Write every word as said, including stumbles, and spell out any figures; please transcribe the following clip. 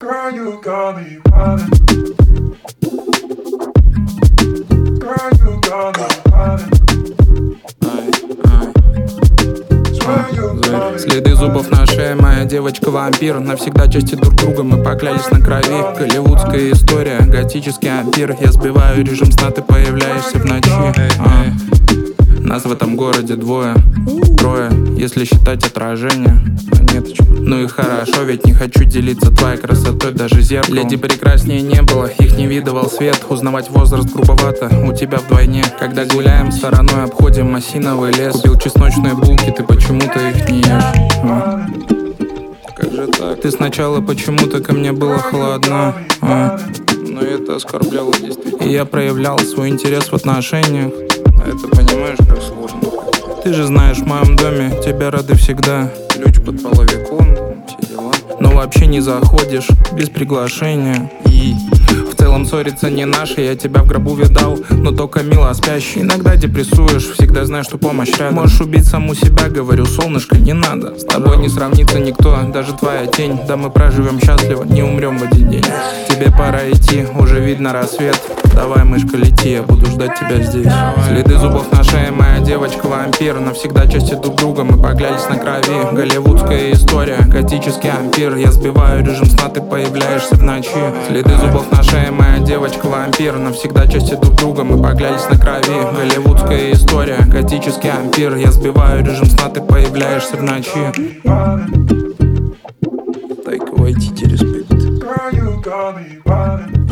Girl, you got me wildin'. Girl, you got me wildin'. Следы зубов на шее, моя девочка-вампир. Навсегда части друг друга, мы поклялись на крови. Голливудская история, готический ампир. Я сбиваю режим сна, ты появляешься в ночи. а. Нас в этом городе двое, трое, если считать отражение. Монеточка. Ну и хорошо, ведь не хочу делиться твоей красотой даже зеркалом. Леди прекраснее не было, их не видывал свет. Узнавать возраст грубовато, у тебя вдвойне. Когда гуляем стороной, обходим осиновый лес. Купил чесночные булки, ты почему-то их не ешь. а. Как же так? Ты сначала почему-то ко мне была холодна, а. Но это оскорбляло действительно. И я проявлял свой интерес в отношениях. А это понимаешь, как сложно. Ты же знаешь, в моем доме тебя рады всегда. Ключ под половиком, все дела. Но вообще не заходишь без приглашения. И в целом ссориться не наше, я тебя в гробу видал. Но только мило спящий. Иногда депрессуешь, всегда знаешь, что помощь рядом. Можешь убить саму себя, говорю, солнышко, не надо. С тобой не сравнится никто, даже твоя тень. Да мы проживем счастливо, не умрем в один день. Тебе пора идти, уже видно рассвет. Давай, мышка, лети, я буду ждать тебя здесь. Следы зубов на шее, моя девочка-вампир. Навсегда части друг друга, мы поклялись на крови. Голливудская история, готический ампир. Я сбиваю режим сна, ты появляешься в ночи. Следы зубов на шее, моя девочка-вампир. Навсегда части друг друга, мы поклялись на крови. Голливудская история, готический ампир. Я сбиваю режим сна, ты появляешься в ночи. Тайка Вайтити, респект.